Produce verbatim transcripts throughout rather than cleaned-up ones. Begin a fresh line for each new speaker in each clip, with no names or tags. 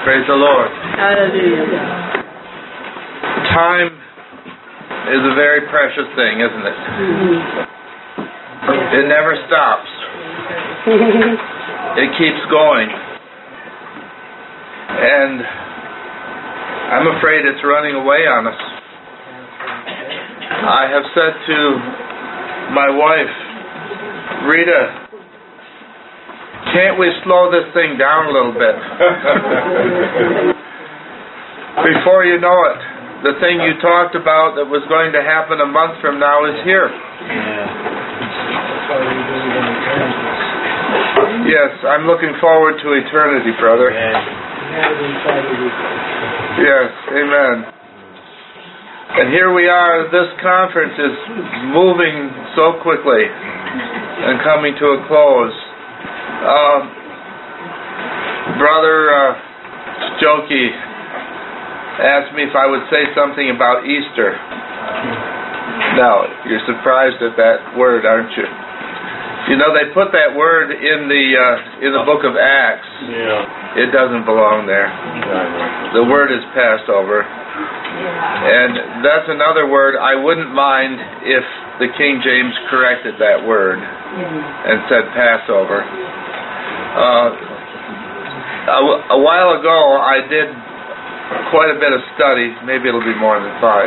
Praise the Lord.
Hallelujah.
Time is a very precious thing, isn't it?
Mm-hmm.
It never stops. It keeps going. And I'm afraid it's running away on us. I have said to my wife, Rita, can't we slow this thing down a little bit? Before you know it, the thing you talked about that was going to happen a month from now is here. Yes, I'm looking forward to eternity, brother. Yes, amen. And here we are, this conference is moving so quickly and coming to a close. Uh, Brother uh, Jokey asked me if I would say something about Easter. Now, you're surprised at that word, aren't you? You know, they put that word in the uh, in the book of Acts.
Yeah.
It doesn't belong there. The word is Passover. And that's another word. I wouldn't mind if the King James corrected that word and said Passover. Uh, a, a while ago, I did quite a bit of study. Maybe it'll be more than five.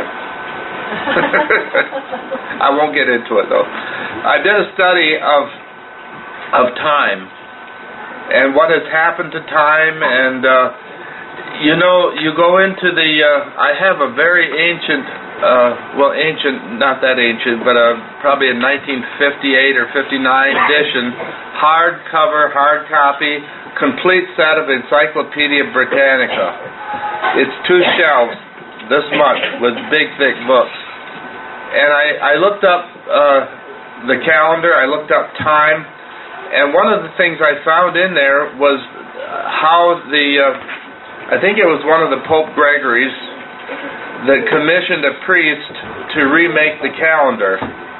I won't get into it, though. I did a study of of time and what has happened to time, and uh, you know, you go into the. Uh, I have a very ancient, uh, well, ancient, not that ancient, but uh, probably a nineteen fifty-eight or fifty-nine edition, hardcover, hard copy, complete set of Encyclopedia Britannica. It's two shelves, this much, with big, thick books. And I, I looked up uh, the calendar, I looked up time, and one of the things I found in there was how the, uh, I think it was one of the Pope Gregory's that commissioned a priest to remake the calendar.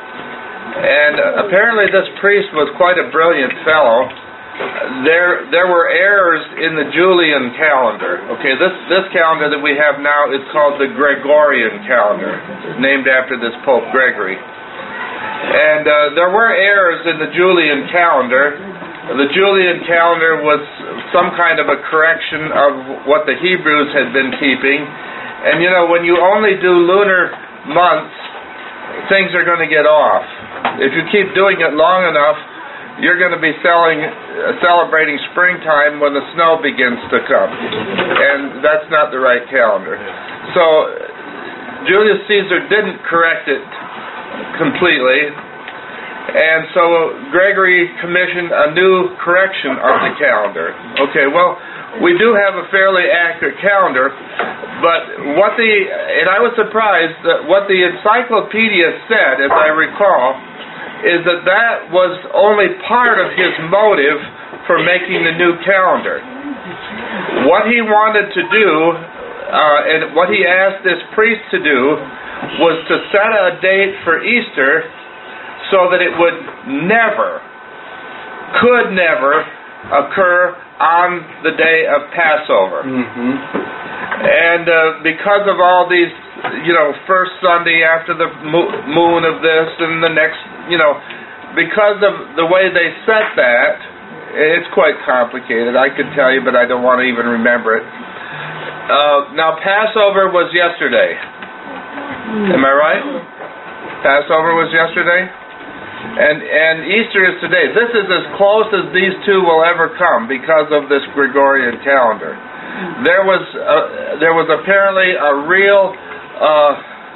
And uh, apparently this priest was quite a brilliant fellow. There there were errors in the Julian calendar. Okay, this, this calendar that we have now is called the Gregorian calendar, named after this Pope Gregory. And uh, there were errors in the Julian calendar. The Julian calendar was some kind of a correction of what the Hebrews had been keeping. And you know, when you only do lunar months, things are going to get off. If you keep doing it long enough, you're going to be selling, uh, celebrating springtime when the snow begins to come. And that's not the right calendar. So Julius Caesar didn't correct it completely. And so Gregory commissioned a new correction of the calendar. Okay, well, we do have a fairly accurate calendar, but what the, and I was surprised that what the encyclopedia said, as I recall, is that that was only part of his motive for making the new calendar. What he wanted to do, uh, and what he asked this priest to do, was to set a date for Easter so that it would never, could never occur on the day of Passover.
Mm-hmm.
And uh, because of all these, you know, first Sunday after the moon of this and the next, you know, because of the way they set that, it's quite complicated. I could tell you, but I don't want to even remember it. Uh, now, Passover was yesterday. Am I right? Passover was yesterday? And and Easter is today. This is as close as these two will ever come because of this Gregorian calendar. There was a, there was apparently a real uh,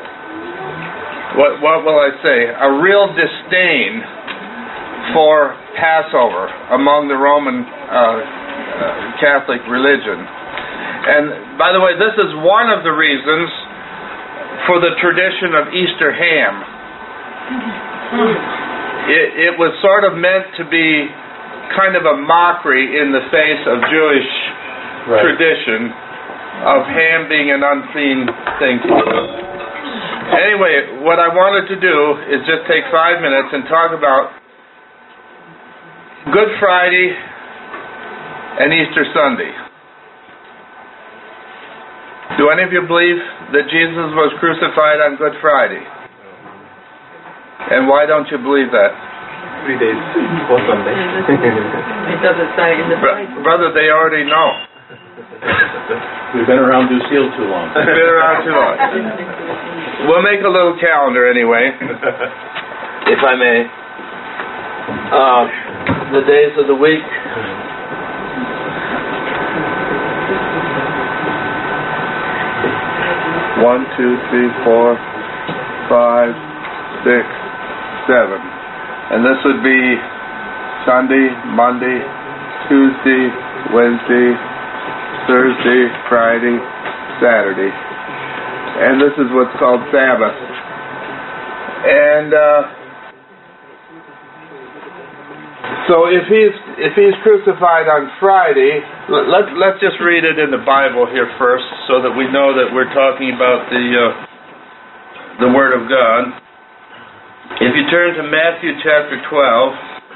what what will I say? A real disdain for Passover among the Roman uh, uh, Catholic religion. And by the way, this is one of the reasons for the tradition of Easter ham. It, it was sort of meant to be kind of a mockery in the face of Jewish right. tradition of ham being an unclean thing to do. Anyway, what I wanted to do is just take five minutes and talk about Good Friday and Easter Sunday. Do any of you believe that Jesus was crucified on Good Friday? And why don't you believe that?
Three days before Sunday.
It doesn't say in the Bible.
Brother, they already know.
We've been around Lucille too long.
We've been around too long. We'll make a little calendar anyway, if I may. Uh, the days of the week. One, two, three, four, five, six, seven. And this would be Sunday, Monday, Tuesday, Wednesday, Thursday, Friday, Saturday. And this is what's called Sabbath. And uh, so if he's if he's crucified on Friday, let's let's just read it in the Bible here first, so that we know that we're talking about the uh, the Word of God. If you turn to Matthew chapter twelve,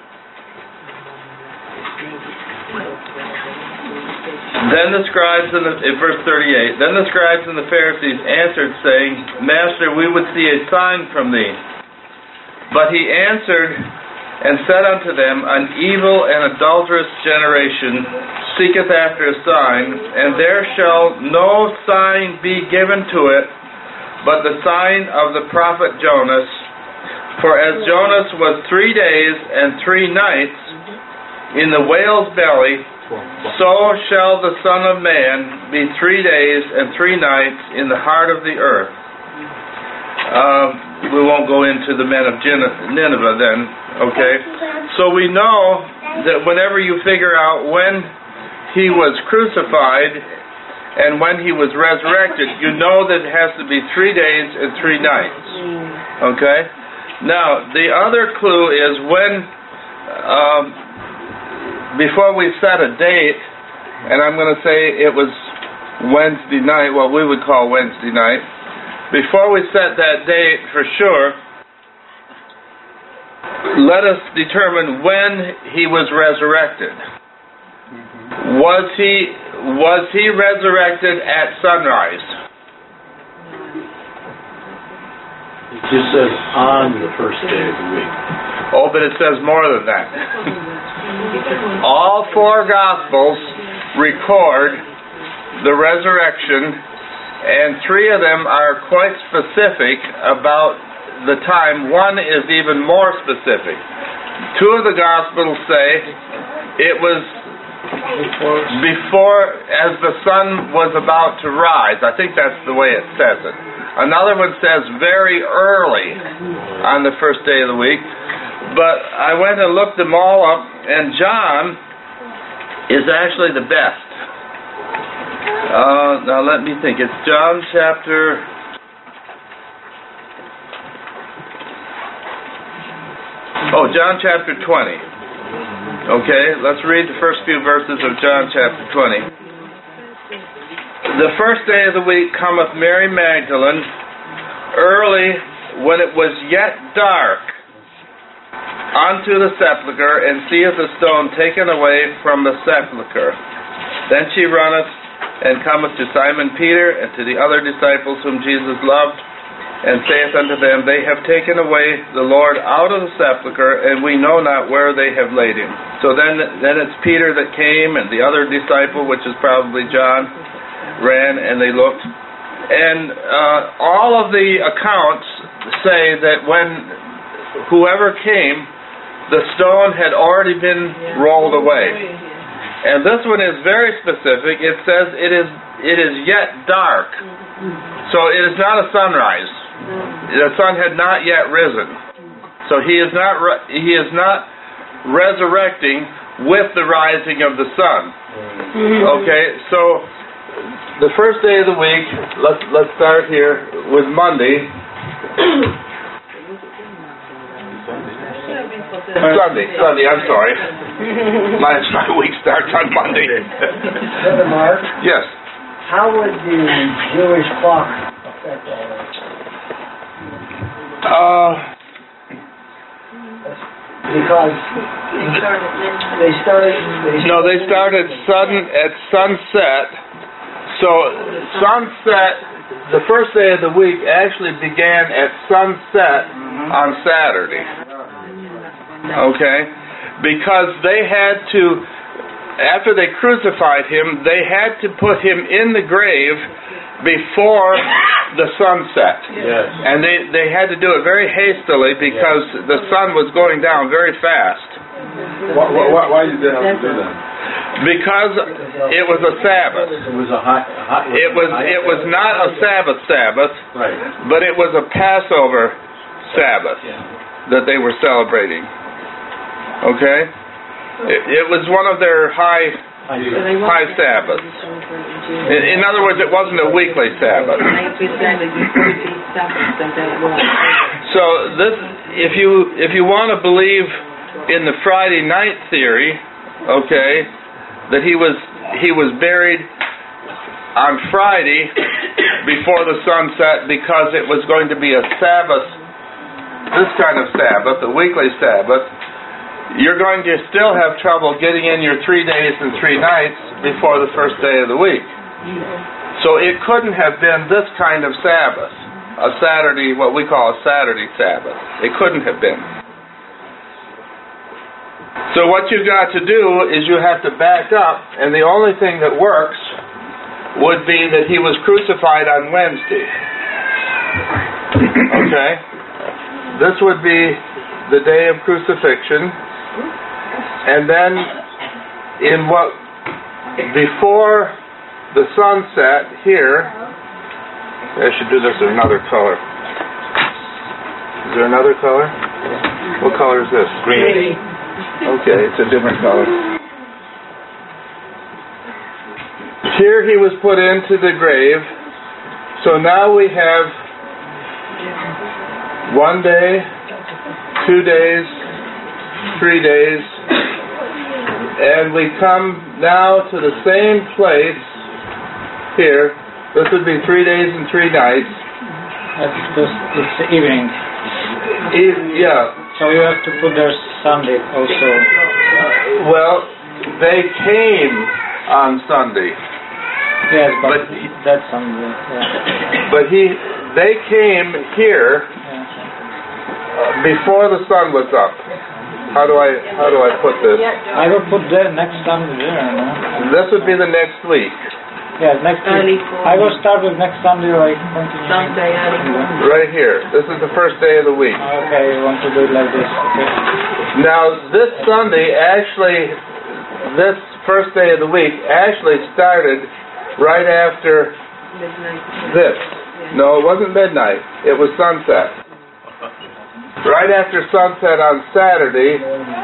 then the scribes in, the, in verse thirty-eight, then the scribes and the Pharisees answered, saying, Master, we would see a sign from thee. But he answered and said unto them, An evil and adulterous generation seeketh after a sign, and there shall no sign be given to it, but the sign of the prophet Jonas. For as Jonas was three days and three nights in the whale's belly, so shall the Son of Man be three days and three nights in the heart of the earth. Uh, we won't go into the men of Nineveh then, okay? So we know that whenever you figure out when he was crucified and when he was resurrected, you know that it has to be three days and three nights, okay? Now, the other clue is when, um, before we set a date, and I'm going to say it was Wednesday night, what we would call Wednesday night, before we set that date for sure, let us determine when he was resurrected. Mm-hmm. Was he was he resurrected at sunrise?
It just says on the first day of the week.
Oh, but it says more than that. All four Gospels record the resurrection, and three of them are quite specific about the time. One is even more specific. Two of the Gospels say it was before, as the sun was about to rise. I think that's the way it says it. Another one says very early on the first day of the week. But I went and looked them all up, and John is actually the best. Uh, now let me think. It's John chapter... Oh, John chapter twenty. Okay, let's read the first few verses of John chapter twenty. The first day of the week cometh Mary Magdalene, early when it was yet dark, unto the sepulchre, and seeth the stone taken away from the sepulchre. Then she runneth, and cometh to Simon Peter, and to the other disciples whom Jesus loved, and saith unto them, They have taken away the Lord out of the sepulchre, and we know not where they have laid him. So then, then it's Peter that came, and the other disciple, which is probably John, ran, and they looked. And uh, all of the accounts say that when whoever came, the stone had already been rolled away. And this one is very specific. It says it is it is yet dark. So it is not a sunrise. The sun had not yet risen. So he is not re- he is not resurrecting with the rising of the sun. Okay, so the first day of the week, let's let's start here with Monday. Sunday, Sunday, I'm sorry. My, my week starts on Monday.
Brother Mark?
Yes.
How would the Jewish clock affect all that?
Uh,
because they started... They
no, they start at sun at sunset, So sunset, the first day of the week actually began at sunset on Saturday. Okay? Because they had to, after they crucified him, they had to put him in the grave before the sunset.
Yes.
And they, they had to do it very hastily because the sun was going down very fast.
Why, why, why did they have to do that?
Because it was a Sabbath.
It was a high, high
It was it was not a Sabbath Sabbath,
Right.
but it was a Passover Sabbath that they were celebrating. Okay? It, it was one of their high high Sabbaths. In, in other words, it wasn't a weekly Sabbath. So this, if you if you want to believe in the Friday night theory, okay, that he was he was buried on Friday before the sunset because it was going to be a Sabbath, this kind of Sabbath, a weekly Sabbath, you're going to still have trouble getting in your three days and three nights before the first day of the week. So it couldn't have been this kind of Sabbath, a Saturday, what we call a Saturday Sabbath. It couldn't have been. So what you've got to do is you have to back up, and the only thing that works would be that he was crucified on Wednesday. Okay? This would be the day of crucifixion. And then in what, before the sunset here, I should do this in another color. Is there another color? What color is this?
Green.
Okay, it's a different color. Here he was put into the grave. So now we have one day, two days, three days, and we come now to the same place here. This would be three days and three nights.
That's just, it's the evening.
E- yeah.
So you have to put there Sunday also.
Well, they came on Sunday.
Yes, but,
But he-
that's Sunday. Yeah.
But he, they came here
Yeah.
before the sun was up. How do I, how do I put this?
I will put there next Sunday there, no?
This would be the next week.
Yeah, next
Early
week.
for-
I will start with next Sunday, like continue.
Sunday, early morning.
Right here. This is the first day of the week.
Okay, you want to do it like this, okay.
Now, this Sunday actually, this first day of the week actually started right after
Midnight.
this. No, it wasn't midnight. It was sunset. Right after sunset on Saturday.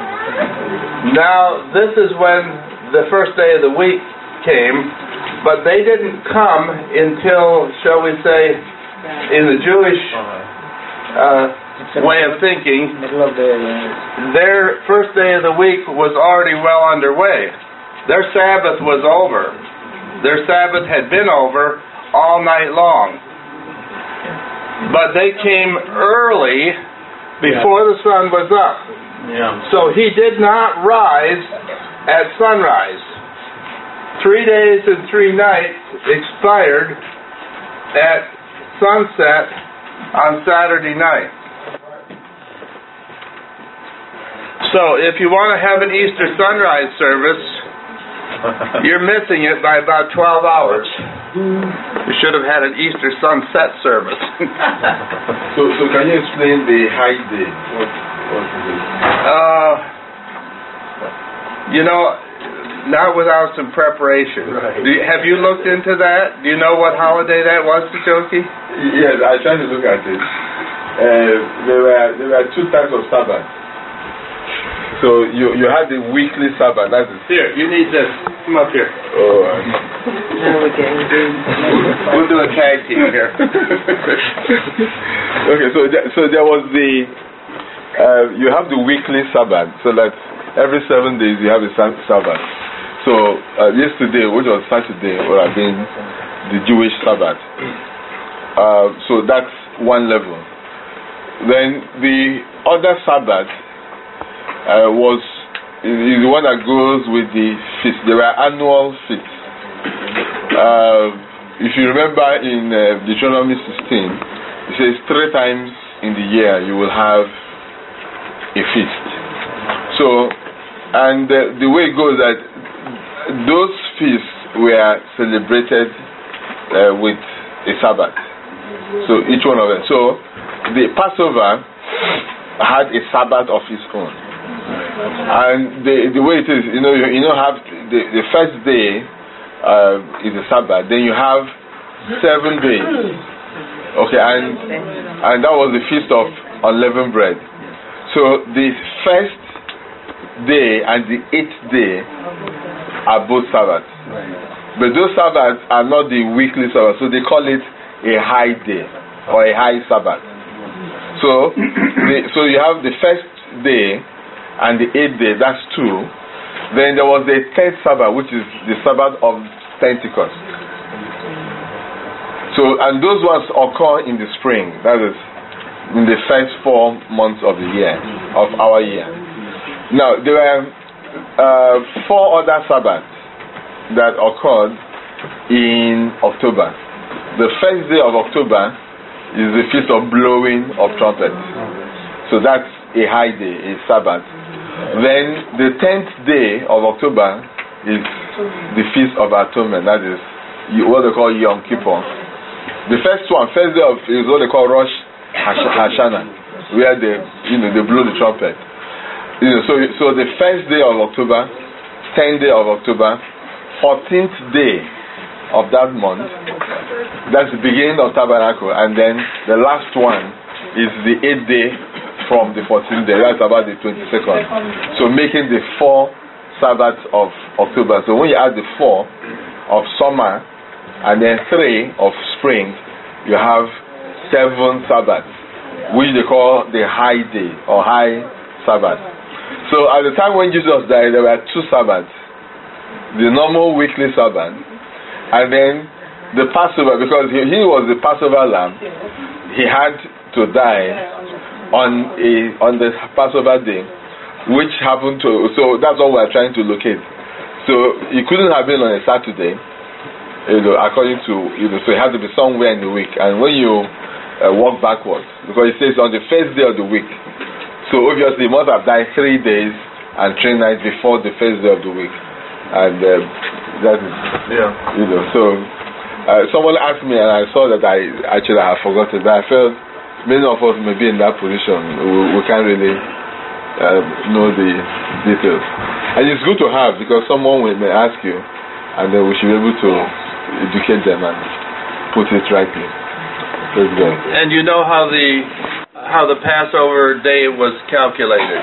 Now, this is when the first day of the week came, but they didn't come until, shall we say, in the Jewish uh, way of thinking,
Middle of the... Uh,
their first day of the week was already well underway. Their Sabbath was over. Their Sabbath had been over all night long. But they came early before the sun was up.
Yeah.
So he did not rise at sunrise. Three days and three nights expired at sunset on Saturday night. So if you want to have an Easter sunrise service, you're missing it by about twelve hours. You should have had an Easter sunset service.
So, so can you explain the high day? What, what is it?
uh, you know, not without some preparation.
Right.
Do you, have you looked into that? Do you know what holiday that was, Tachoki?
Yes, I tried to look at it. Uh, there were there were two types of Sabbath. So you you had the weekly Sabbath. That is
Here, you need this. Come up here.
oh. Uh,
Now we're getting
We'll do a tag team here.
okay, so there, so there was the uh, you have the weekly Sabbath. So that every seven days you have a Sab- Sabbath. So uh, yesterday, which was Saturday, would have been the Jewish Sabbath. Uh, so that's one level. Then the other Sabbath uh, was is the one that goes with the feast. There were annual feasts. Uh, if you remember in uh, Deuteronomy sixteen, it says three times in the year you will have a feast. So, and uh, the way it goes that those feasts were celebrated uh, with a Sabbath. So each one of them. So the Passover had a Sabbath of its own. And the the way it is, you know, you, you know, have the, the first day uh, is a Sabbath. Then you have seven days. Okay, and and that was the feast of unleavened bread. So the first day and the eighth day are both Sabbaths. But those Sabbaths are not the weekly Sabbath, so they call it a high day or a high Sabbath. So, the, so you have the first day and the eighth day, that's two. Then there was the tenth Sabbath, which is the Sabbath of Pentecost. So, and those ones occur in the spring, that is, in the first four months of the year, of our year. Now, there were uh, four other Sabbaths that occurred in October. The first day of October is the feast of blowing of trumpets. So that's a high day, a Sabbath. Then the tenth day of October is the feast of atonement. That is what they call Yom Kippur. The first one, first day of is what they call Rosh Hashanah, where they, you know, they blow the trumpet. You know, so so the first day of October, tenth day of October, fourteenth day of that month, that's the beginning of Tabernacle, and then the last one is the eighth day from the fourteenth day, that's about the twenty-second. So making the four Sabbaths of October. So when you add the four of summer and then three of spring, you have seven Sabbaths, which they call the high day or high Sabbath. So at the time when Jesus died, there were two Sabbaths. The normal weekly Sabbath, and then the Passover, because he, he was the Passover lamb. He had to die on a on the Passover day, which happened to. So that's what we're trying to locate. So he couldn't have been on a Saturday, you know, according to, you know. So it had to be somewhere in the week. And when you uh, walk backwards, because it says on the first day of the week, so obviously he must have died three days and three nights before the first day of the week. And uh, that is, yeah. You know, so uh, someone asked me, and I saw that I actually have forgotten, but I felt many of us may be in that position. We, we can't really uh, know the details. And it's good to have, because someone will, may ask you, and then we should be able to educate them and put it rightly. Praise God.
And you know how the how the Passover day was calculated.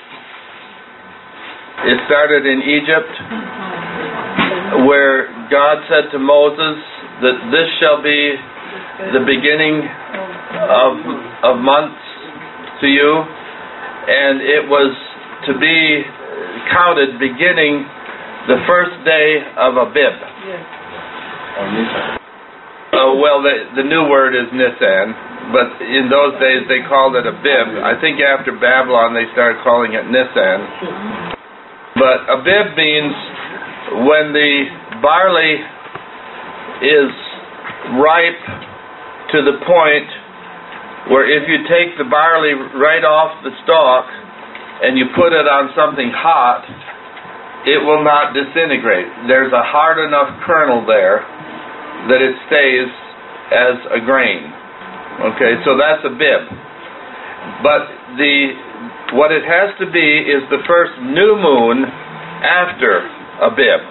It started in Egypt, where God said to Moses that this shall be the beginning of of months to you, and it was to be counted beginning the first day of Abib. Uh, well, the, the new word is Nisan, but in those days they called it Abib. I think after Babylon they started calling it Nisan. But Abib means when the barley is ripe to the point where if you take the barley right off the stalk and you put it on something hot, it will not disintegrate. There's a hard enough kernel there that it stays as a grain. Okay, so that's Abib. But the what it has to be is the first new moon after Abib.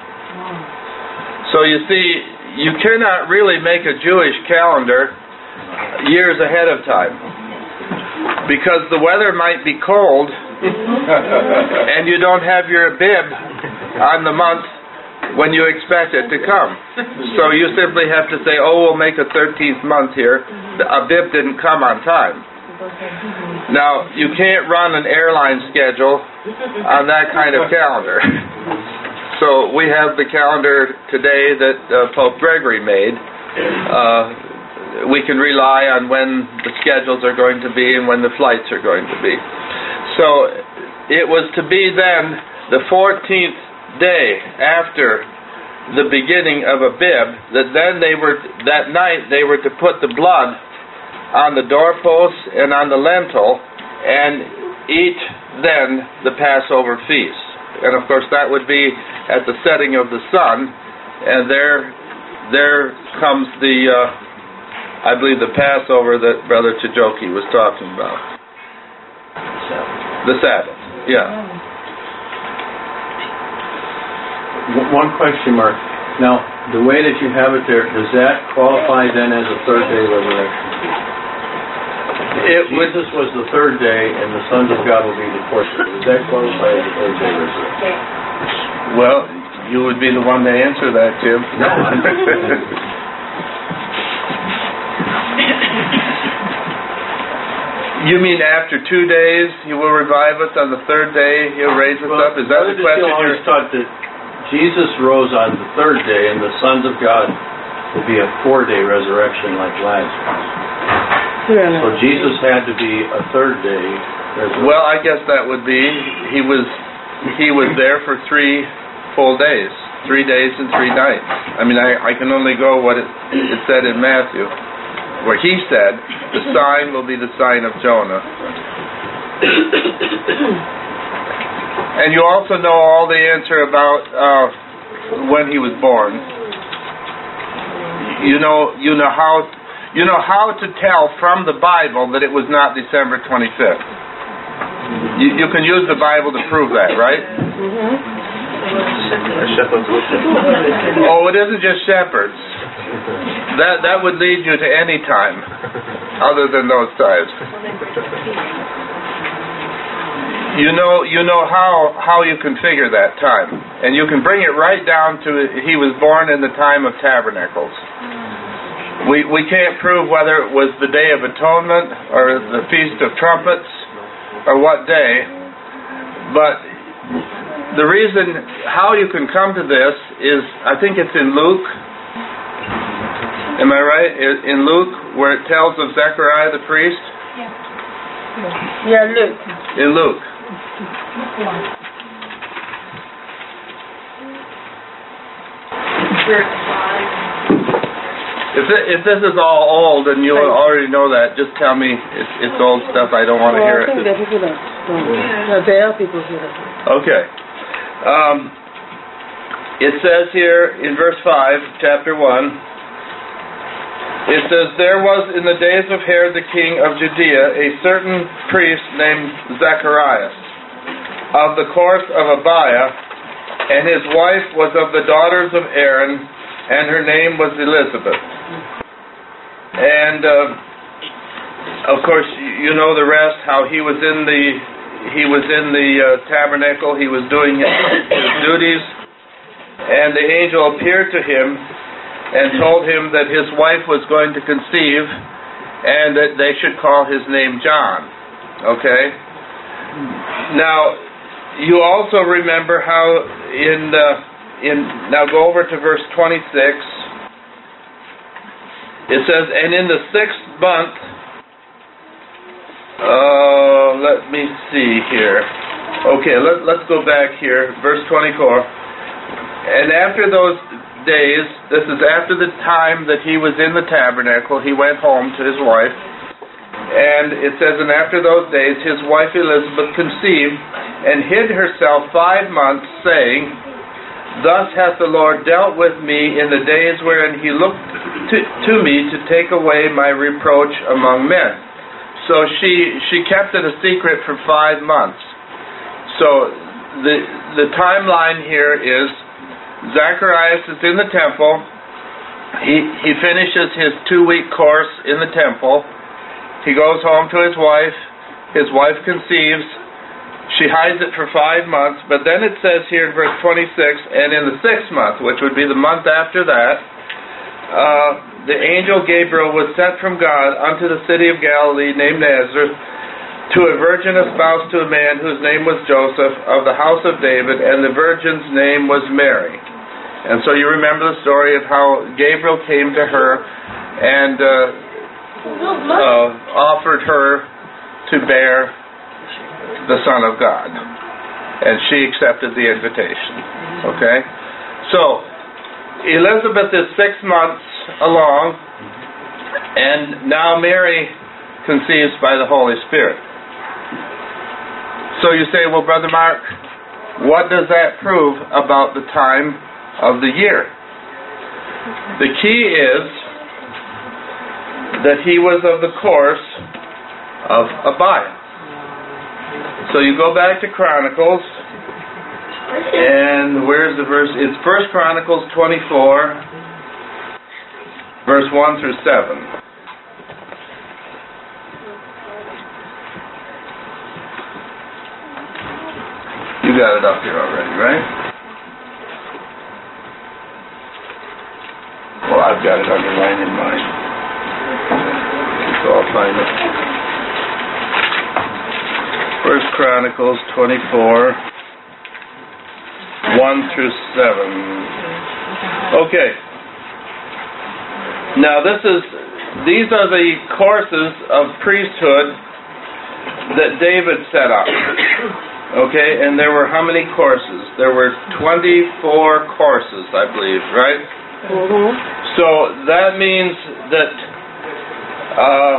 So you see, you cannot really make a Jewish calendar years ahead of time, because the weather might be cold and you don't have your Abib on the month when you expect it to come. So you simply have to say, oh, we'll make a thirteenth month here. The Abib didn't come on time. Now, you can't run an airline schedule on that kind of calendar. So we have the calendar today that uh, Pope Gregory made. Uh, we can rely on when the schedules are going to be and when the flights are going to be. So it was to be then the fourteenth day after the beginning of a bib, that then they were, that night they were to put the blood on the doorposts and on the lintel and eat then the Passover feast. And of course that would be at the setting of the sun, and there there comes the, uh, I believe the Passover that Brother Chijoki was talking about. The Sabbath, yeah.
One question mark. Now, the way that you have it there, does that qualify then as a third day resurrection?
It would,
Jesus was the third day, and the sons of God will be the fourth day. Does that qualify as a third day resurrection?
well, you would be the one to answer that, Jim. You mean after two days he will revive us, on the third day he'll raise us
Well,
up? Is that the question?
I always
you're-
thought that Jesus rose on the third day, and the sons of God will be a four-day resurrection like Lazarus. So Jesus had to be a third day resurrection.
Well, I guess that would be, he was he was there for three full days, three days and three nights. I mean, I, I can only go what it, it said in Matthew, where he said, the sign will be the sign of Jonah. And you also know all the answer about uh, when he was born. You know, you know how, you know how to tell from the Bible that it was not December twenty-fifth. You, you can use the Bible to prove that, right? Oh, it isn't just shepherds. That that would lead you to any time other than those times. You know you know how how you can figure that time, and you can bring it right down to he was born in the time of tabernacles. We we can't prove whether it was the Day of Atonement or the Feast of Trumpets or what day, but the reason how you can come to this is, I think it's in Luke. Am I right? In Luke, where it tells of Zechariah the priest?
Yeah, look.
In Luke. If it, if this is all old and you already know that, just tell me it's, it's old stuff. I don't want to
Well,
hear
I think
it.
there are people that don't. No, there are people who don't.
Okay. Um, it says here in verse five, chapter one, it says, there was in the days of Herod the king of Judea a certain priest named Zacharias, of the course of Abiah, and his wife was of the daughters of Aaron, and her name was Elizabeth. And uh, of course, you know the rest. How he was in the he was in the uh, tabernacle. He was doing his, his duties, and the angel appeared to him and told him that his wife was going to conceive, and that they should call his name John. Okay. Now, you also remember how in the in now go over to verse twenty-six. It says, and in the sixth month, uh, let me see here. Okay, let, let's go back here, verse twenty-four. And after those days, this is after the time that he was in the tabernacle, he went home to his wife. And it says, and after those days, his wife Elizabeth conceived and hid herself five months, saying, thus hath the Lord dealt with me in the days wherein he looked to, to me to take away my reproach among men. So she she kept it a secret for five months. So the the timeline here is Zacharias is in the temple. He he finishes his two-week course in the temple. He goes home to his wife. His wife conceives. She hides it for five months, but then it says here in verse twenty-six, and in the sixth month, which would be the month after that, uh, the angel Gabriel was sent from God unto the city of Galilee named Nazareth, to a virgin espoused to a man whose name was Joseph, of the house of David, and the virgin's name was Mary. And so you remember the story of how Gabriel came to her and uh, uh, offered her to bear the Son of God, and she accepted the invitation. Okay, so Elizabeth is six months along, and now Mary conceives by the Holy Spirit. So you say, well, Brother Mark, what does that prove about the time of the year? The key is that he was of the course of Abiah. So you go back to Chronicles, and where's the verse? It's First Chronicles twenty-four, verse one through seven. You got it up here already, right? Well, I've got it underlined in mine, so I'll find it. First Chronicles twenty-four, one through seven. Okay. Now this is, these are the courses of priesthood that David set up. Okay, and there were how many courses? There were twenty-four courses, I believe, right?
Mm-hmm.
So that means that uh,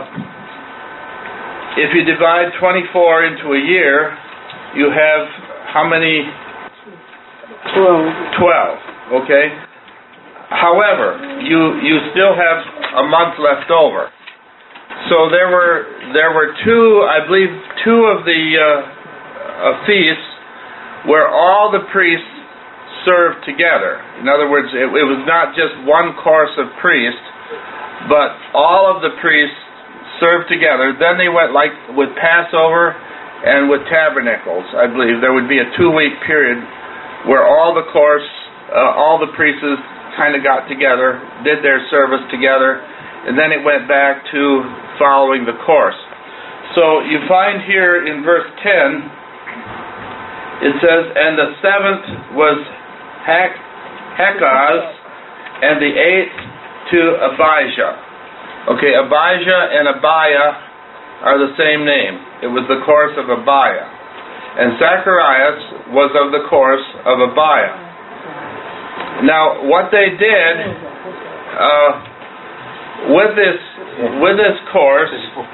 if you divide twenty-four into a year, you have how many?
Twelve.
Twelve, okay? However, you you still have a month left over. So there were there were two, I believe, two of the uh, uh, feasts where all the priests served together. In other words, it, it was not just one course of priests, but all of the priests served together. Then they went like with Passover and with Tabernacles, I believe. There would be a two-week period where all the course, uh, all the priests kind of got together, did their service together, and then it went back to following the course. So you find here in verse ten, it says, and the seventh was Hek, Hekaz, and the eighth to Abijah. Okay, Abijah and Abiah are the same name. It was the course of Abiah. And Zacharias was of the course of Abiah. Now, what they did uh, with this with this course,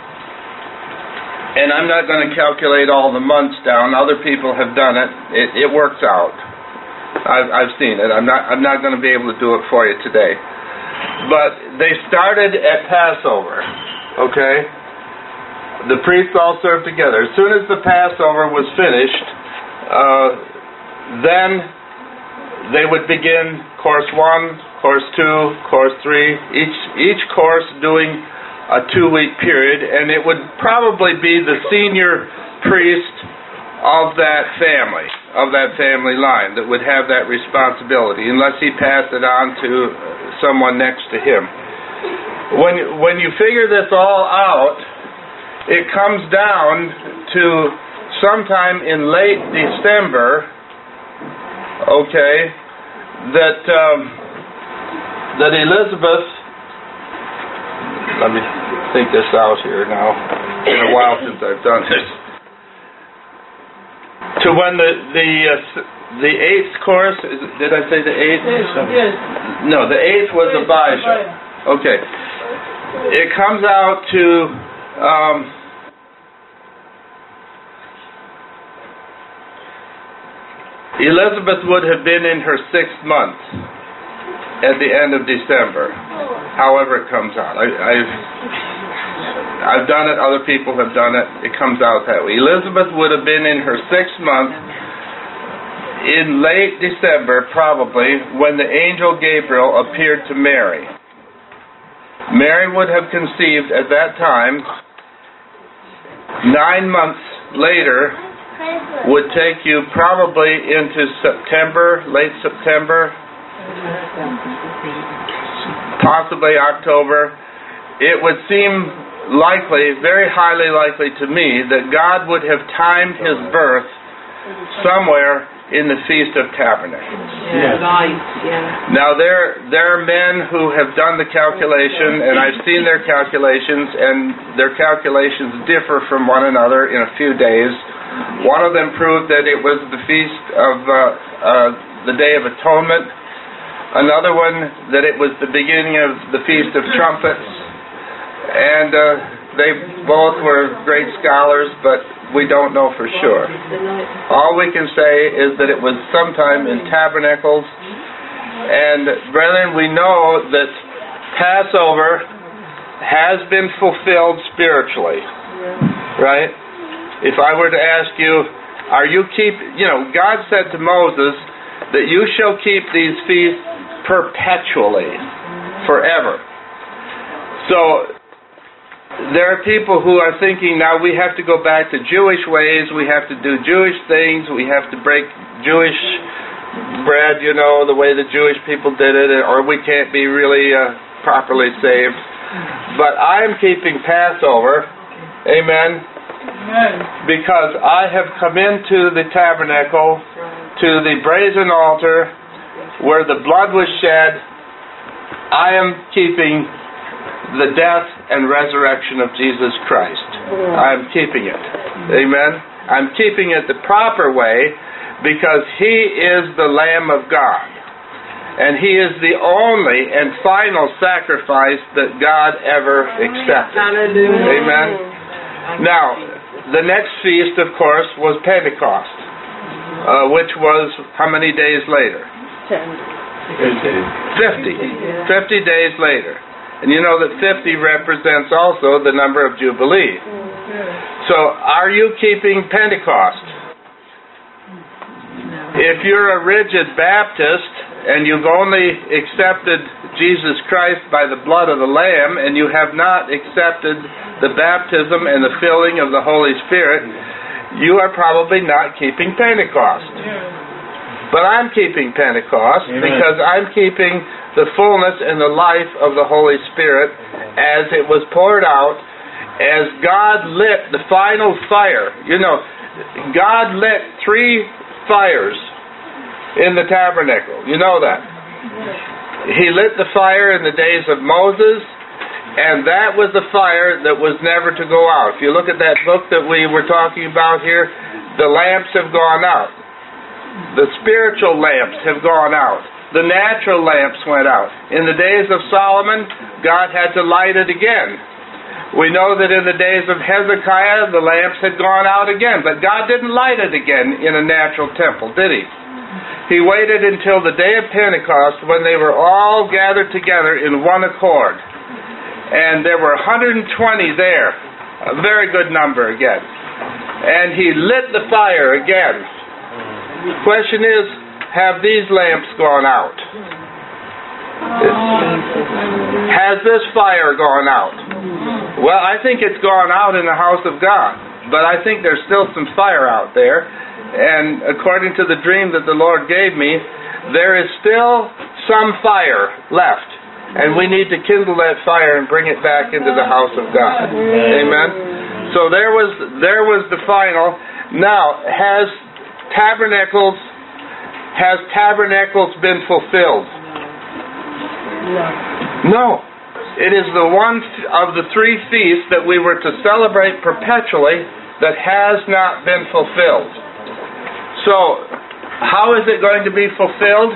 and I'm not going to calculate all the months down. Other people have done it. It, it works out. I've, I've seen it. I'm not I'm not going to be able to do it for you today. But they started at Passover. Okay. The priests all served together. As soon as the Passover was finished, uh, then they would begin course one, course two, course three, each each course doing a two-week period, and it would probably be the senior priest of that family, of that family line, that would have that responsibility, unless he passed it on to someone next to him. When when you figure this all out, it comes down to sometime in late December, okay, that um, that Elizabeth, let me think this out here now, it's been a while since I've done this, to when the the uh, the eighth course, is, did I say the eighth?
Yes.
No, the eighth was Abijah. Okay. It comes out to um, Elizabeth would have been in her sixth month at the end of December. However it comes out. I, I've I've done it, other people have done it, it comes out that way. Elizabeth would have been in her sixth month in late December, probably, when the angel Gabriel appeared to Mary. Mary would have conceived at that time. Nine months later would take you probably into September, late September, possibly October. It would seem likely, very highly likely to me, that God would have timed his birth somewhere in the Feast of Tabernacles.
Yeah, right, yeah.
Now there there are men who have done the calculation, and I've seen their calculations, and their calculations differ from one another in a few days. One of them proved that it was the Feast of uh, uh, the Day of Atonement. Another one that it was the beginning of the Feast of Trumpets. And uh, they both were great scholars, but we don't know for sure. All we can say is that it was sometime in Tabernacles. And brethren, we know that Passover has been fulfilled spiritually. Right? If I were to ask you, are you keep, you know, God said to Moses that you shall keep these feasts perpetually, forever. So there are people who are thinking now we have to go back to Jewish ways, we have to do Jewish things, we have to break Jewish bread, you know, the way the Jewish people did it, or we can't be really uh, properly saved. But I'm keeping Passover, amen, because I have come into the tabernacle, to the brazen altar, where the blood was shed. I am keeping the death and resurrection of Jesus Christ. I'm keeping it. Amen? I'm keeping it the proper way because He is the Lamb of God. And He is the only and final sacrifice that God ever accepted. Amen? Now, the next feast, of course, was Pentecost, uh, which was how many days later? Fifty. Fifty days later. And you know that fifty represents also the number of Jubilee. So, are you keeping Pentecost? If you're a rigid Baptist and you've only accepted Jesus Christ by the blood of the Lamb and you have not accepted the baptism and the filling of the Holy Spirit, you are probably not keeping Pentecost. But I'm keeping Pentecost Amen. Because I'm keeping the fullness and the life of the Holy Spirit as it was poured out, as God lit the final fire. You know, God lit three fires in the tabernacle. You know that. He lit the fire in the days of Moses, and that was the fire that was never to go out. If you look at that book that we were talking about here, the lamps have gone out. The spiritual lamps have gone out. The natural lamps went out. In the days of Solomon, God had to light it again. We know that in the days of Hezekiah, the lamps had gone out again. But God didn't light it again in a natural temple, did He? He waited until the day of Pentecost when they were all gathered together in one accord. And there were one hundred twenty there. A very good number again. And He lit the fire again. The question is, have these lamps gone out? Has this fire gone out? Well, I think it's gone out in the house of God. But I think there's still some fire out there. And according to the dream that the Lord gave me, there is still some fire left. And we need to kindle that fire and bring it back into the house of God. Amen? So there was, there was the final. Now, has tabernacles, has tabernacles been fulfilled? No. It is the one of the three feasts that we were to celebrate perpetually that has not been fulfilled. So, how is it going to be fulfilled?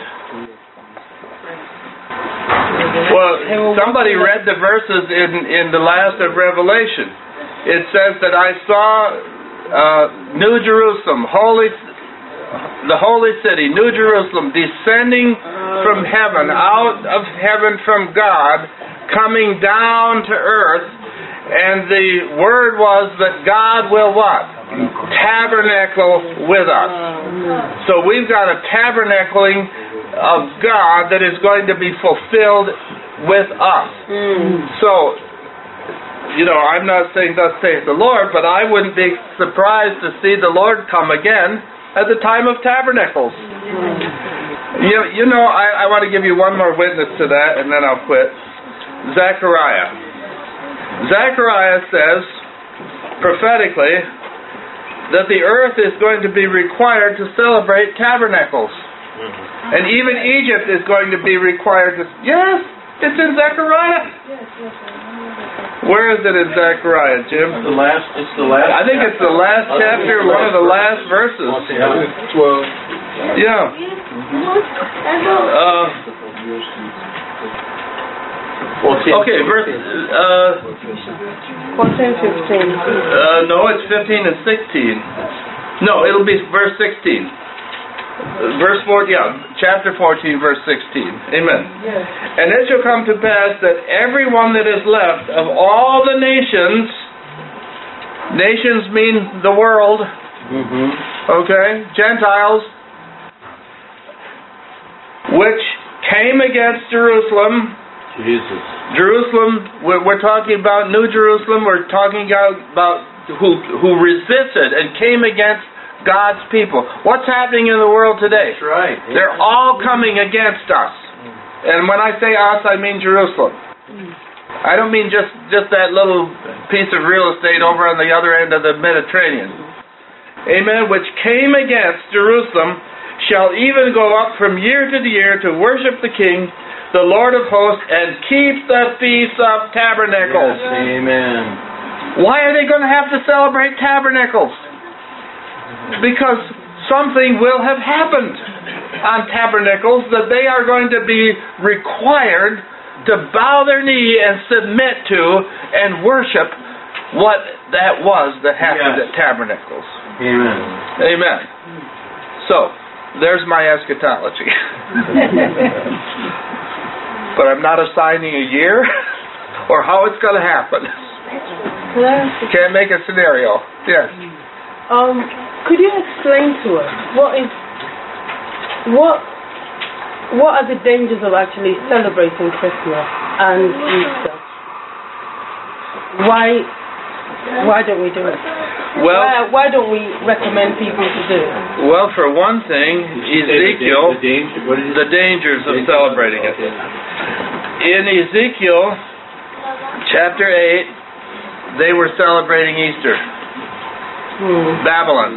Well, somebody read the verses in, in the last of Revelation. It says that I saw uh, New Jerusalem, holy, the holy city, New Jerusalem, descending from heaven, out of heaven from God, coming down to earth, and the word was that God will what? Tabernacle with us. So we've got a tabernacling of God that is going to be fulfilled with us. So, you know, I'm not saying thus saith the Lord, but I wouldn't be surprised to see the Lord come again at the time of tabernacles. You, you know, I, I want to give you one more witness to that, and then I'll quit. Zechariah. Zechariah says, prophetically, that the earth is going to be required to celebrate tabernacles. And even Egypt is going to be required to... Yes, it's in Zechariah. Where is it in Zechariah, Jim?
The last, it's the last...
I think it's the last chapter, one of the last verses.
twelve.
Yeah. Uh, Okay, verse, uh,
fourteen, fifteen.
uh, no, it's fifteen and sixteen. No, it'll be verse sixteen. Uh, verse four, yeah, chapter fourteen, verse sixteen. Amen.
Yes.
And it shall come to pass that everyone that is left of all the nations, nations mean the world,
Mm-hmm.
okay, Gentiles, which came against Jerusalem.
Jesus.
Jerusalem, we're, we're talking about New Jerusalem, we're talking about, about who, who resisted and came against God's people. What's happening in the world today?
That's right.
They're all coming against us. And when I say us, I mean Jerusalem. I don't mean just, just that little piece of real estate over on the other end of the Mediterranean. Amen. Which came against Jerusalem shall even go up from year to year to worship the King, the Lord of hosts, and keep the Feast of Tabernacles.
Yes, amen.
Why are they going to have to celebrate Tabernacles? Because something will have happened on Tabernacles that they are going to be required to bow their knee and submit to and worship what that was that happened
Yes.
at Tabernacles.
Amen.
Amen. So, there's my eschatology. But I'm not assigning a year or how it's going to happen.
Can I ask you-
Can't make a scenario. Yes.
Um, could you explain to us what is what what are the dangers of actually celebrating Christmas and Easter? Why why don't we do it?
Well,
why, why don't we recommend people to do it?
well, for one thing, Ezekiel,
The danger, what did you
the dangers of
Danger.
celebrating it.
Okay.
In Ezekiel chapter eight, they were celebrating Easter.
Hmm.
Babylon.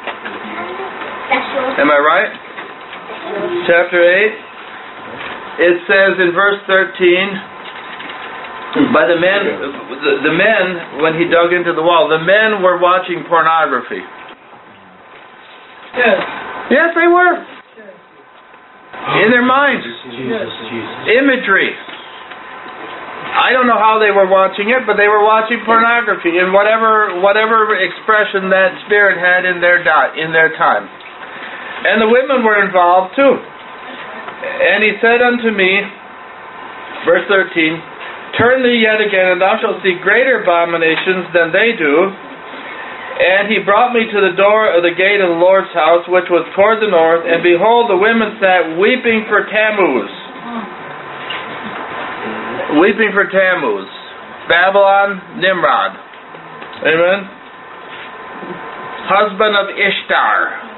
Am I right? Chapter eight. It says in verse thirteen, by the men, the, the men, when he dug into the wall, the men were watching pornography.
Yes.
Yes, they were. In their minds.
Jesus, Jesus.
Imagery. I don't know how they were watching it, but they were watching pornography in whatever whatever expression that spirit had in their di- in their time. And the women were involved too. And he said unto me, verse thirteen, turn thee yet again, and thou shalt see greater abominations than they do. And he brought me to the door of the gate of the Lord's house, which was toward the north, and behold, the women sat weeping for Tammuz. Weeping for Tammuz. Babylon, Nimrod. Amen? Husband of Ishtar.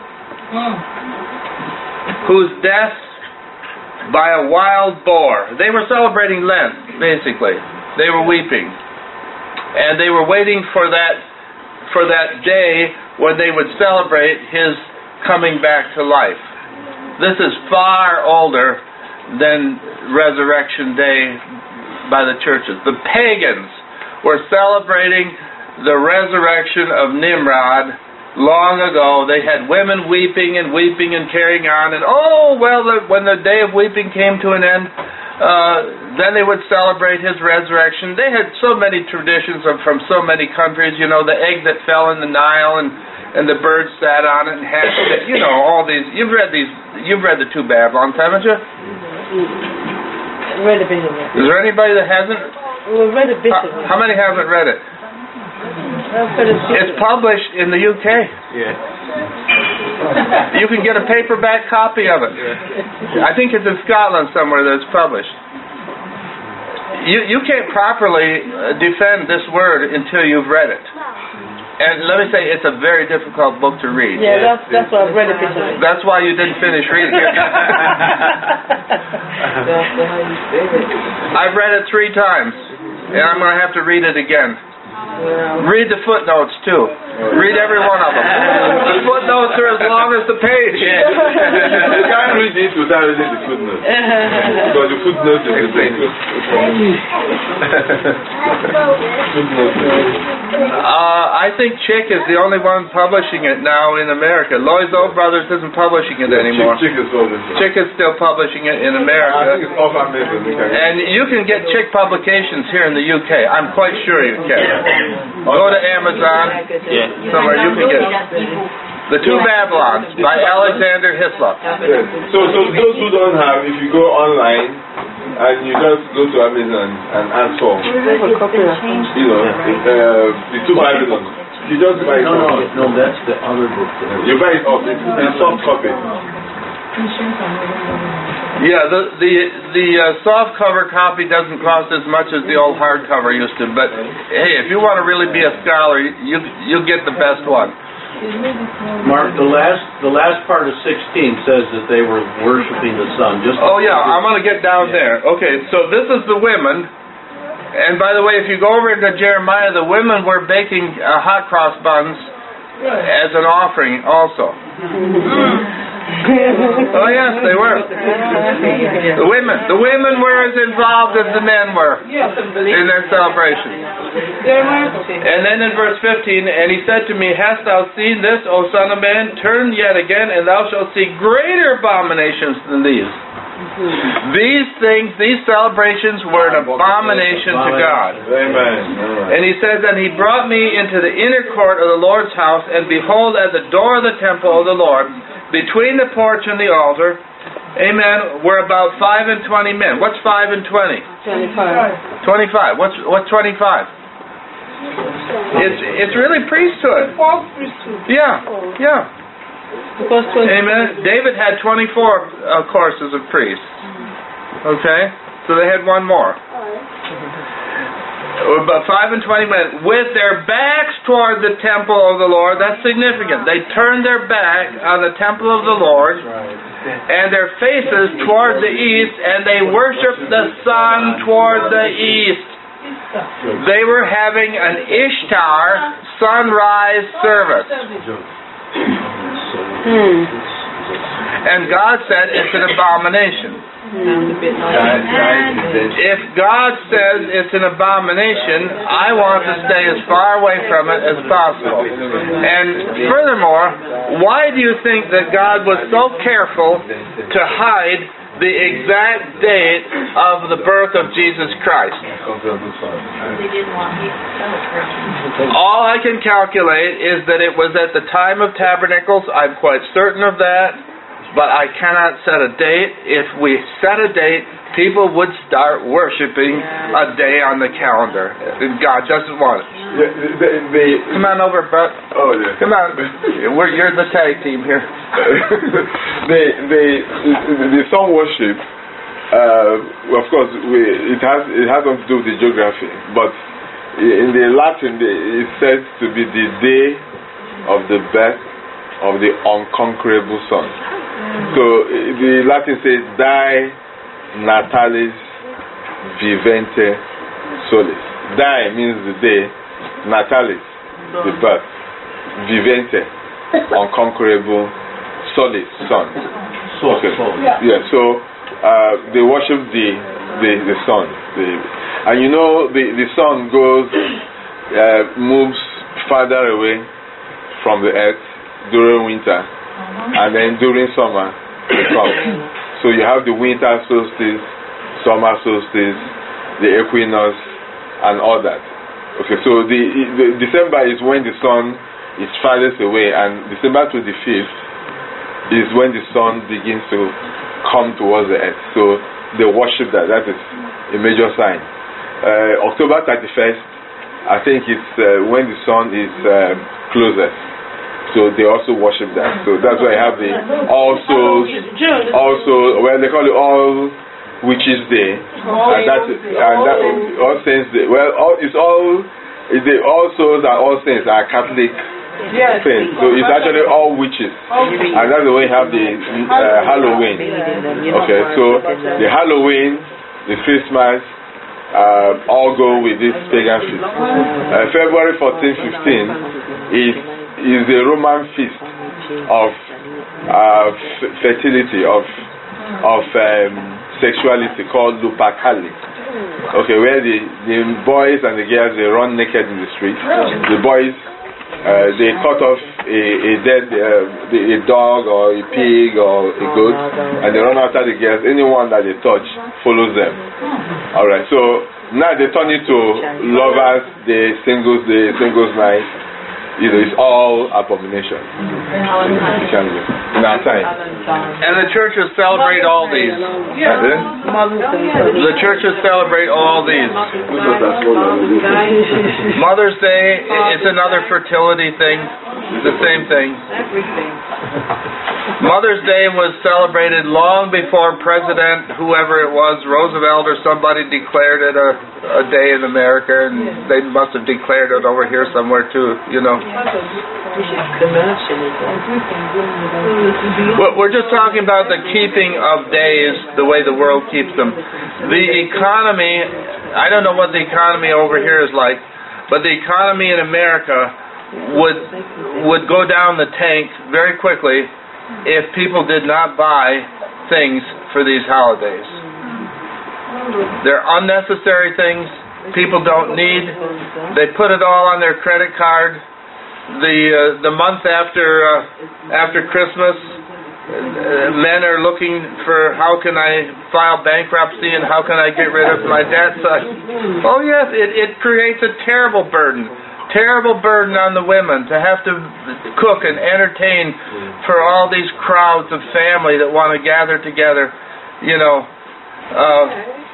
Whose death by a wild boar. They were celebrating Lent, basically. They were weeping. And they were waiting for that for that day when they would celebrate his coming back to life. This is far older than Resurrection Day by the churches. The pagans were celebrating the resurrection of Nimrod long ago. They had women weeping and weeping and carrying on, and oh, well, the, when the day of weeping came to an end, uh, then they would celebrate his resurrection. They had so many traditions of, from so many countries, you know, the egg that fell in the Nile, and, and the birds sat on it and hatched it, you know, all these. You've read these, you've read the two Babylons, haven't you?
Read a bit of it.
Is there anybody that hasn't?
We read a bit
How,
of it.
how many haven't read it?
I've read a bit
It's
of it.
published in the U K.
Yeah.
You can get a paperback copy of it. I think it's in Scotland somewhere that it's published. You you can't properly uh, defend this word until you've read it. And let me say, it's a very difficult book to read.
Yeah, that's that's why I've read a bit of it.
That's why you didn't finish reading it. I've read it three times, and I'm going to have to read it again. Read the footnotes too. Read every one of them. The footnotes are as long as the page.
You can't read it without reading the footnotes. Because the footnotes is the same.
Uh, I think Chick is the only one publishing it now in America. Loiseau Brothers isn't publishing it anymore.
Chick, Chick is always
Chick is still publishing it in
I think
America.
it's off Amazon.
And you can get Chick publications here in the U K. I'm quite sure you can. Go to Amazon. Somewhere you can get it. The Two Babylons by Alexander Hislop.
Yes. So, so those who don't have, if you go online and you just go to Amazon and ask for, you know, uh, the Two Babylons, you just buy it.
No, no,
off.
no, that's the other book.
You buy it off. It's a soft copy.
Yeah, the the the uh, soft cover copy doesn't cost as much as the old hardcover used to. But hey, if you want to really be a scholar, you you get the best one.
Mark, the last the last part of sixteen says that they were worshiping the sun. Just
Oh yeah, I'm going to get down there. Okay, so this is the women. And by the way, if you go over to Jeremiah, the women were baking uh, hot cross buns as an offering also. Oh yes, they were. The women, the women were as involved as the men were in their celebration. And then in verse fifteen, and he said to me, hast thou seen this, O son of man? Turn yet again, and thou shalt see greater abominations than these. These things, these celebrations were an abomination to God.
Amen.
And he says, and he brought me into the inner court of the Lord's house, and behold, at the door of the temple of the Lord, between the porch and the altar, amen, were about five and twenty men. What's five and twenty?
Twenty-five.
Twenty-five. What's what's twenty-five? It's it's really priesthood. Yeah, yeah. Amen. David had twenty-four uh, courses of priests. Okay, so they had one more. About five and twenty men with their backs toward the temple of the Lord. That's significant. They turned their back on the temple of the Lord and their faces toward the east, and they worshiped the sun toward the east. They were having an Ishtar sunrise service.
Hmm.
And God said it's an abomination. If God says it's an abomination, I want to stay as far away from it as possible. And furthermore, why do you think that God was so careful to hide the exact date of the birth of Jesus Christ? All I can calculate is that it was at the time of tabernacles. I'm quite certain of that. But I cannot set a date. If we set a date, people would start worshiping a day on the calendar. God doesn't want it.
The, the, the,
Come on over, Brett.
oh, yeah.
Come on. We're, you're the tag team here.
the, the, the sun worship, uh, of course, we, it has it has nothing to do with the geography. But in the Latin, it says to be the day of the birth of the unconquerable sun. So the Latin says, Die natalis vivente solis. Die means the day, natalis, the birth, vivente, unconquerable, solis, sun. Okay. Yeah, so uh, they worship the the, the sun. The, and you know, the, the sun goes, uh, moves farther away from the earth during winter. And then during summer, it comes. So you have the winter solstice, summer solstice, the equinox, and all that. Okay, so the, the December is when the sun is farthest away, and December twenty-fifth is when the sun begins to come towards the earth. So they worship that. That is a major sign. Uh, October thirty-first, I think it's uh, when the sun is uh, closest. So they also worship that. So that's why I have the All Souls, also, well, they call it All Witches Day. And that's, and that, All Saints Day. Well, all, it's all, it's the All Souls and All Saints are Catholic things. So it's actually All Witches. And that's the way you have the uh, Halloween. Okay, so the Halloween, the Christmas, uh, all go with this pagan feast. Uh, February fourteenth, fifteenth is is a Roman feast of uh, f- fertility, of of um, sexuality called Lupercalia. Okay, where the, the boys and the girls, they run naked in the street. The boys, uh, they cut off a, a dead uh, a dog or a pig or a goat, and they run after the girls. Anyone that they touch follows them. Alright, so now they turn it to lovers, the singles, the singles night. You know, it's all abomination in our time.
And the churches celebrate all these. The churches celebrate all these. Mother's Day, it's another fertility thing. The same thing. Mother's Day was celebrated long before President, whoever it was, Roosevelt or somebody, declared it a, a day in America, and they must have declared it over here somewhere too, you know. Well, we're just talking about the keeping of days the way the world keeps them. The economy, I don't know what the economy over here is like, but the economy in America would would go down the tank very quickly if people did not buy things for these holidays. They're unnecessary things people don't need. They put it all on their credit card. The uh, the month after uh, after Christmas, uh, men are looking for how can I file bankruptcy and how can I get rid of my debt. So, oh yes, it, it creates a terrible burden. Terrible burden on the women to have to cook and entertain for all these crowds of family that want to gather together. You know, uh,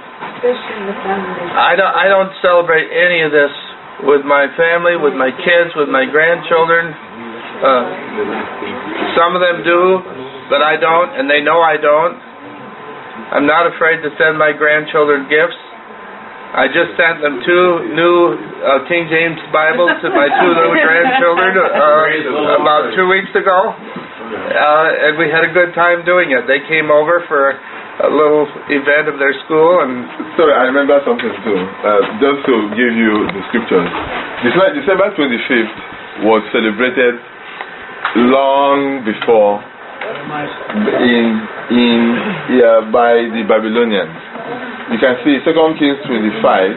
I don't. I don't celebrate any of this with my family, with my kids, with my grandchildren. Uh, some of them do, but I don't, and they know I don't. I'm not afraid to send my grandchildren gifts. I just sent them two new uh, King James Bibles to my two little grandchildren uh, about two weeks ago, uh, and we had a good time doing it. They came over for a little event of their school, and
sorry, I remember something too. Uh, just to give you the scriptures, December twenty-fifth was celebrated long before in in yeah, by the Babylonians. You can see Second Kings twenty-five.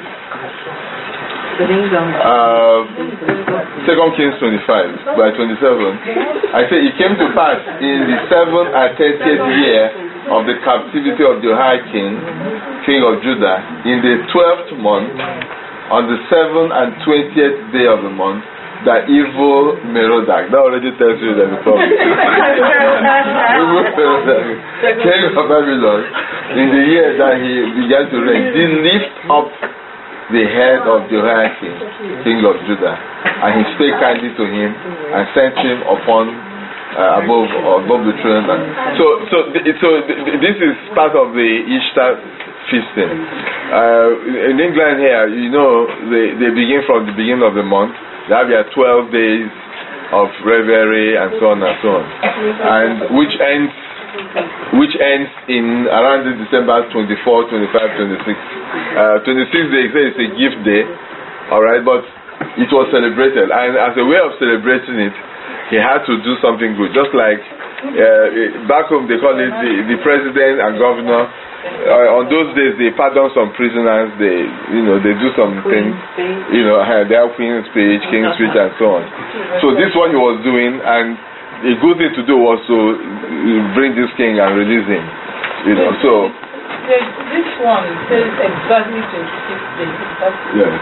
Uh, Second Kings twenty-five by twenty-seven. I say it came to pass in the seventh and thirtieth year of the captivity of Jehoiakim, king of Judah, in the twelfth month, on the seventh and twentieth day of the month, the evil Merodach. That already tells you that the problem. Evil Merodach, king of Babylon, in the year that he began to reign, did lift up the head of Jehoiakim, king of Judah, and he spake kindly to him and sent him upon uh, above above the throne. So, so, so this is part of the Easter feasting. Uh, in England here, you know, they they begin from the beginning of the month. They have their twelve days of revelry and so on and so on, and which ends which ends in around December twenty-fourth, twenty-fifth, twenty-sixth. Uh, twenty-sixth day, say it's a gift day, alright, but it was celebrated, and as a way of celebrating it, he had to do something good. Just like uh, back home, they call it the, the president and governor. Uh, on those days, they pardon some prisoners. They, you know, they do some things. You know, they have Queen's speech, King's speech, and so on. So this is what he was doing, and a good thing to do was to bring this king and release him. You know, so.
This one says exactly twenty-six days.
Yes.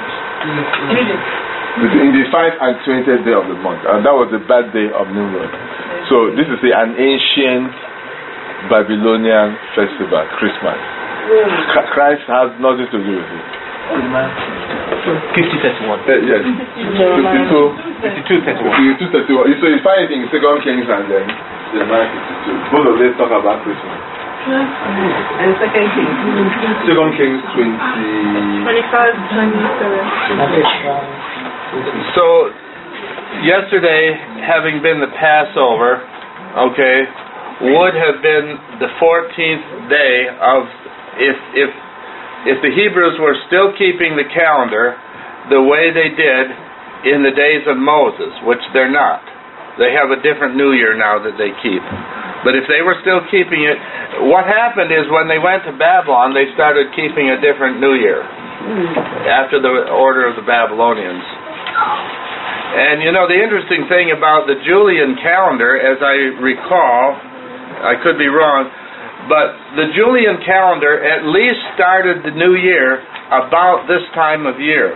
In the five and twentieth day of the month, and that was the birthday of Nimrod. So this is a, an ancient Babylonian festival, Christmas. Christ has nothing to do with it.
fifty thirty-one.
Uh, yes. fifty-two.
fifty-two thirty-one.
fifty-two thirty-one. So you find it in Second Kings and then Jeremiah fifty-two. Both of them talk about Christmas.
And Second Kings.
Second Kings twenty.
twenty-five, twenty-seven.
so yesterday, having been the Passover, okay, would have been the fourteenth day of, if if if the Hebrews were still keeping the calendar the way they did, in the days of Moses, which they're not. They have a different New Year now that they keep. But if they were still keeping it, what happened is when they went to Babylon, they started keeping a different New Year after the order of the Babylonians. And you know, the interesting thing about the Julian calendar, as I recall, I could be wrong, but the Julian calendar at least started the New Year about this time of year.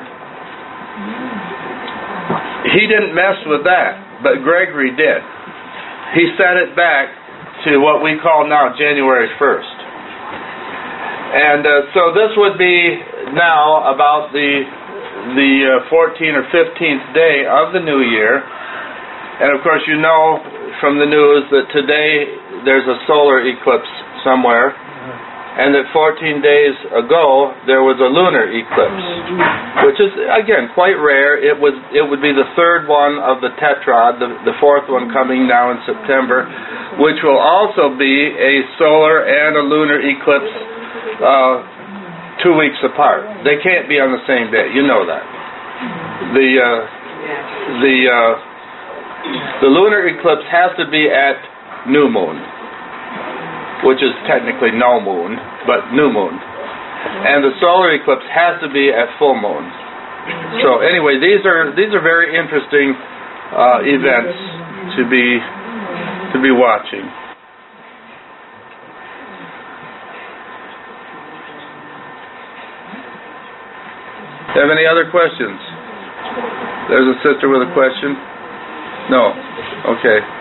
He didn't mess with that, but Gregory did. He set it back to what we call now January first. And uh, so this would be now about the the uh, fourteenth or fifteenth day of the new year. And of course you know from the news that today there's a solar eclipse somewhere, and that fourteen days ago there was a lunar eclipse, which is again quite rare. It was it would be the third one of the tetrad, the, the fourth one coming now in September, which will also be a solar and a lunar eclipse uh, two weeks apart. They can't be on the same day. You know that. The uh, the uh, the lunar eclipse has to be at new moon, which is technically no moon, but new moon. And the solar eclipse has to be at full moon. So anyway, these are these are very interesting uh, events to be to be watching. Have any other questions? There's a sister with a question? No. Okay.